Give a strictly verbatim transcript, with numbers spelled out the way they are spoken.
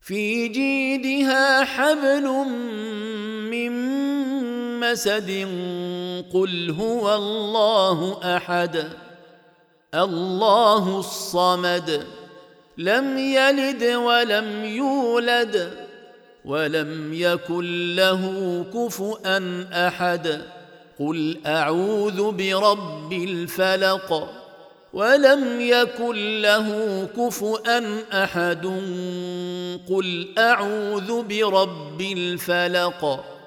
في جيدها حبل من مسد قل هو الله أحد الله الصمد لم يلد ولم يولد ولم يكن له كفؤا أحد قل أعوذ برب الفلق ولم يكن له كفؤا أحد قل أعوذ برب الفلق